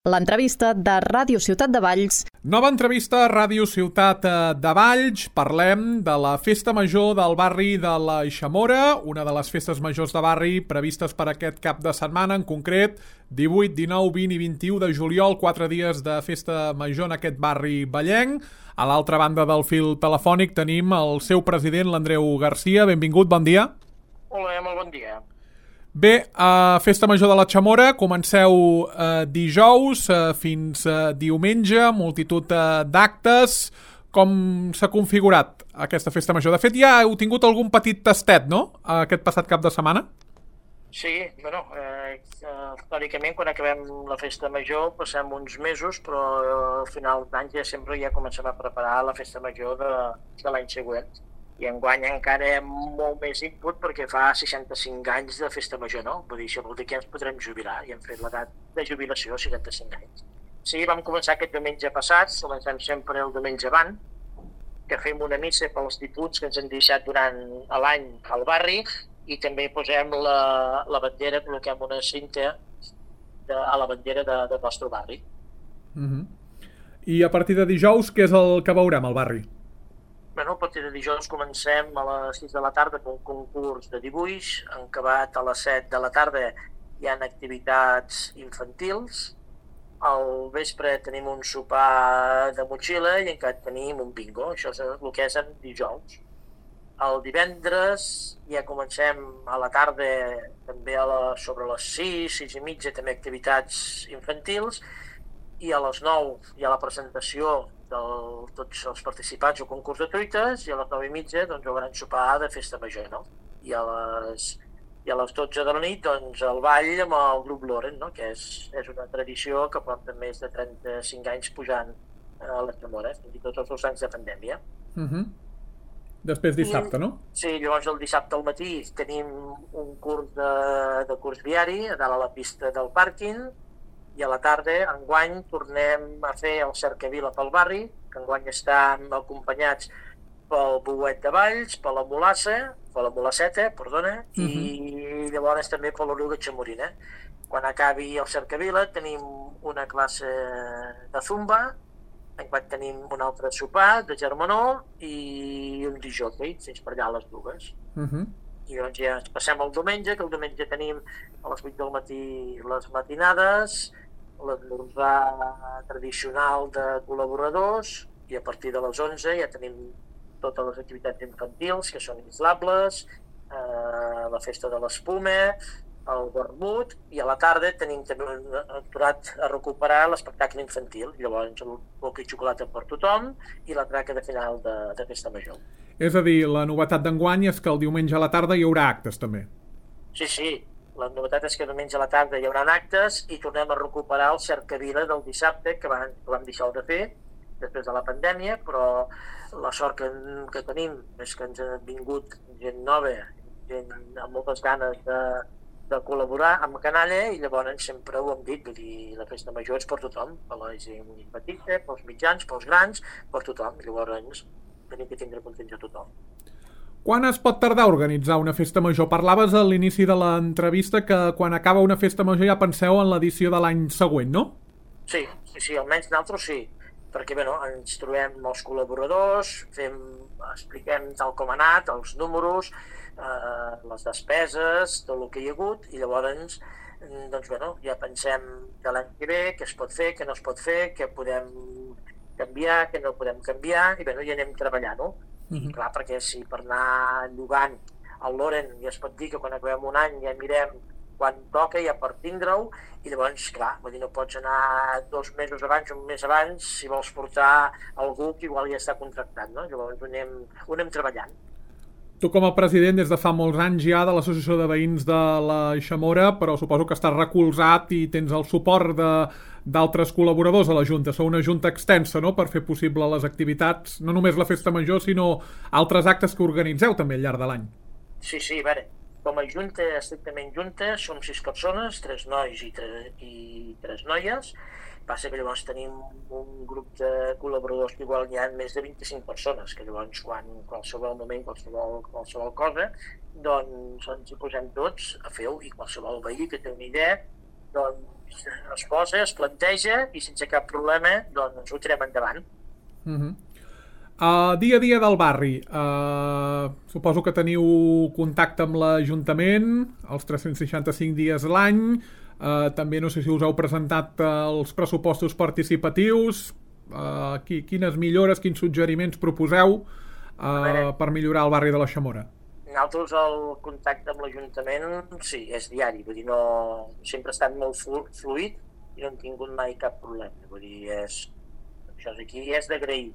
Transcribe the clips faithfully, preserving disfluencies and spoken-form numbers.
l'entrevista de Ràdio Ciutat de Valls. Nova entrevista a Ràdio Ciutat de Valls. Parlem de la Festa Major del barri de l'Aixamora, una de les festes majors de barri previstes per aquest cap de setmana, en concret divuit, dinou, vint i vint-i-u de juliol, quatre dies de festa major en aquest barri vallenc. A l'altra banda del fil telefònic tenim el seu president, l'Andreu Garcia. Benvingut, bon dia. Hola, molt bon dia. Bé, a Festa Major de l'Aixamora comenceu eh, dijous eh, fins eh, diumenge, multitud eh, d'actes. Com s'ha configurat aquesta Festa Major? De fet, ja heu tingut algun petit tastet, no?, aquest passat cap de setmana? Sí, bueno, eh, històricament quan acabem la Festa Major passem uns mesos, però al final d'any ja sempre ja comencem a preparar la Festa Major de, de l'any següent. I enguany encara hi ha molt més input perquè fa seixanta-cinc anys de Festa Major, no? Vull dir, això vol dir que ens podrem jubilar i hem fet l'edat de jubilació a seixanta-cinc anys. Sí, vam començar aquest diumenge passat, comencem sempre el diumenge avant, que fem una missa pels difunts que ens han deixat durant l'any al barri i també posem la, la bandera, col·loquem una cinta de, a la bandera de, del nostre barri. Uh-huh. I a partir de dijous, què és el que veurem al barri? Bueno, a partir de dijous comencem a les sis de la tarda amb un concurs de dibuix, en acabat a les set de la tarda hi ha activitats infantils, al vespre tenim un sopar de motxilla i encara tenim un bingo, això és el que és en dijous. El divendres ja comencem a la tarda, també a la, sobre les sis, sis i mitja, també activitats infantils, i a les nou hi ha la presentació de tots els participants al concurs de truites i a les nou i mitja doncs, hi haurà un sopar de Festa Major, no? I a les, i a les dotze de la nit doncs, el ball amb el grup Loren, no? Que és, és una tradició que porta més de trenta-cinc anys pujant a l'Aixamora, fins i tot els dos anys de pandèmia. Uh-huh. Després dissabte, no? Sí, llavors el dissabte al matí tenim un curs de, de curs viari a dalt a la pista del pàrquing, i a la tarda, enguany, tornem a fer el cercavila pel barri, que enguany estan acompanyats pel Bouet de Valls, per la Mulassa, per la Mulasseta, perdona, uh-huh. i llavors també per l'Oruga Chamorina. Quan acabi el cercavila tenim una classe de zumba, enguany tenim un altre sopar de germanor i un disjockey, fins per allà a les dues. Uh-huh. I doncs ja passem al diumenge, que el diumenge tenim a les vuit del matí les matinades, l'esmorzar tradicional de col·laboradors i a partir de les onze ja tenim totes les activitats infantils que són inflables, eh, la festa de l'espuma, el vermut i a la tarda tenim també aturat a recuperar l'espectacle infantil, llavors el boca i xocolata per tothom i la traca de final de, de Festa Major. És a dir, la novetat d'enguany és que el diumenge a la tarda hi haurà actes també. Sí, sí. La novetat és que diumenge a la tarda hi haurà actes i tornem a recuperar el cercavila del dissabte, que vam, que vam deixar de fer després de la pandèmia, però la sort que, que tenim és que ens ha vingut gent nova, gent amb moltes ganes de, de col·laborar amb Canalla i llavors sempre ho hem dit, vull dir, la Festa Major és per tothom, per la gent petita, pels mitjans, pels grans, per tothom. Llavors tenim que tindre contents a tothom. Quan es pot tardar a organitzar una festa major? Parlaves a l'inici de l'entrevista que quan acaba una festa major ja penseu en l'edició de l'any següent, no? Sí, sí, sí, almenys nosaltres sí, perquè bueno, ens trobem els col·laboradors, fem, expliquem tal com ha anat, els números, eh, les despeses, tot el que hi ha hagut, i llavors doncs, bueno, ja pensem que l'any que ve, què es pot fer, què no es pot fer, què podem canviar, què no podem canviar, i bueno, ja anem treballant-ho. I clar, perquè si per anar llogant al Loren ja es pot dir que quan acabem un any ja mirem quan toca ja per tindre-ho i llavors, clar, vull dir, no pots anar dos mesos abans, un mes abans si vols portar algú que igual ja està contractat, no? Llavors ho anem, ho anem treballant. Tu com a president des de fa molts anys ja de l'Associació de Veïns de l'Aixamora, però suposo que estàs recolzat i tens el suport de d'altres col·laboradors a la Junta. Sou una Junta extensa, no?, per fer possible les activitats, no només la Festa Major, sinó altres actes que organitzeu també al llarg de l'any. Sí, sí, a veure, com a Junta, estrictament Junta, som sis persones, tres nois i tres, i tres noies. Passa que llavors tenim un grup de col·laboradors que igual hi ha més de vint-i-cinc persones, que llavors quan qualsevol moment, qualsevol, qualsevol cosa, doncs ens hi posem tots a fer-ho, i qualsevol veí que té una idea, doncs es posa, es planteja i sense cap problema doncs ho tirem endavant. Uh-huh. Uh, dia a dia del barri, uh, suposo que teniu contacte amb l'Ajuntament els tres-cents seixanta-cinc dies l'any, uh, també no sé si us heu presentat uh, els pressupostos participatius, uh, qui, quines millores, quins suggeriments proposeu uh, per millorar el barri de la Xamora? Nosaltres el contacte amb l'Ajuntament sí, és diari, vull dir, no, sempre ha estat molt fluid i no hem tingut mai cap problema, vull dir, és, això aquí és d'agrair.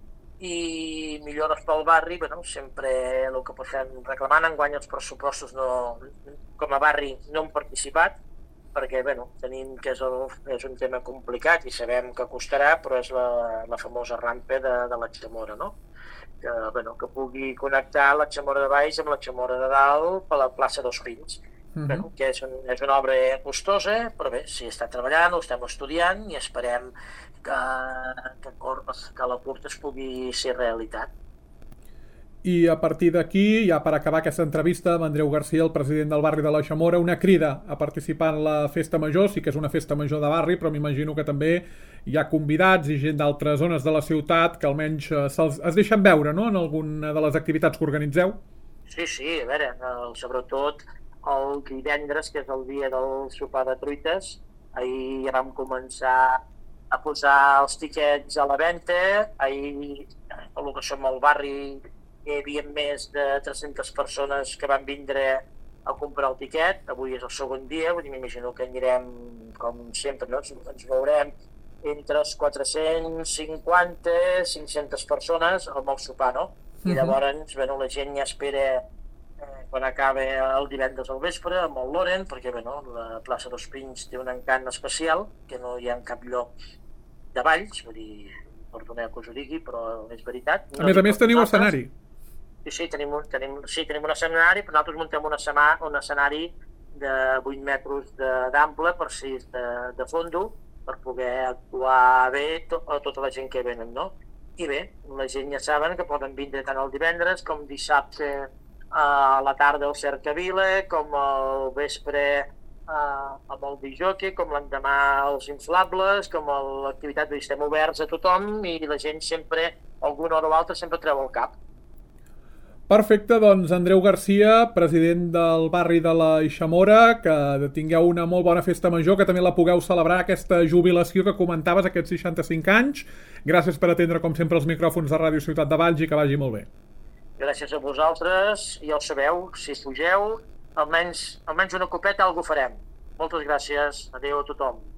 I millores pel barri, bueno, sempre el que portem reclamant, enguany els pressupostos no, com a barri no hem participat, perquè bueno, tenim que és, el, és un tema complicat i sabem que costarà, però és la, la famosa rampa de, de la Xamora, no? Que, bueno, que pugui connectar la Xamora de baix amb la Xamora de dalt per la plaça dels Pins. Uh-huh. Bueno, que és, un, és una obra costosa, però bé, s'hi està treballant, ho estem estudiant i esperem que, que, que la curta es pugui ser realitat. I a partir d'aquí, ja per acabar aquesta entrevista amb Andreu Garcia, el president del barri de la Xamora, una crida a participar en la festa major. Sí que és una festa major de barri, però m'imagino que també hi ha convidats i gent d'altres zones de la ciutat que almenys se'ls, es deixen veure, no?, en alguna de les activitats que organitzeu. Sí, sí, a veure, el, sobretot el divendres, que és el dia del sopar de truites, ahir ja vam començar a posar els tiquets a la venda. Ahir, pel que som al barri, hi havia més de tres-centes persones que van vindre a comprar el tiquet. Avui és el segon dia, vull dir, m'imagino que anirem, com sempre, no? Ens veurem entre els quatre-cents cinquanta i cinc-centes persones al meu sopar, no? I llavors, bueno, la gent ja espera eh, quan acaba el divendres al vespre amb el Loren, perquè bueno, la plaça dels Pins té un encant especial, que no hi ha en cap lloc de Valls, vull dir, perdoneu que us ho digui, però és veritat. No, a més a més teniu escenari. Sí, sí, tenim un, tenim, sí, tenim un escenari, però nosaltres muntem un, escena, un escenari de vuit metres d'ample per sis de, de fondo, per poder actuar bé to, a tota la gent que venen, no? I bé, la gent ja saben que poden vindre tant el divendres com dissabte a la tarda al Cercavila, com al vespre Uh, amb el disjockey, com l'endemà els inflables, com l'activitat, estem oberts a tothom i la gent sempre, alguna hora o altra, sempre treu el cap. Perfecte, doncs Andreu Garcia, president del barri de la Xamora, que tingueu una molt bona festa major, que també la pugueu celebrar, aquesta jubilació que comentaves, aquests seixanta-cinc anys. Gràcies per atendre, com sempre, els micròfons de Ràdio Ciutat de Valls i que vagi molt bé. Gràcies a vosaltres, ja ho sabeu, si pugeu, almenys, almenys una copeta algú farem. Moltes gràcies, adeu a tothom.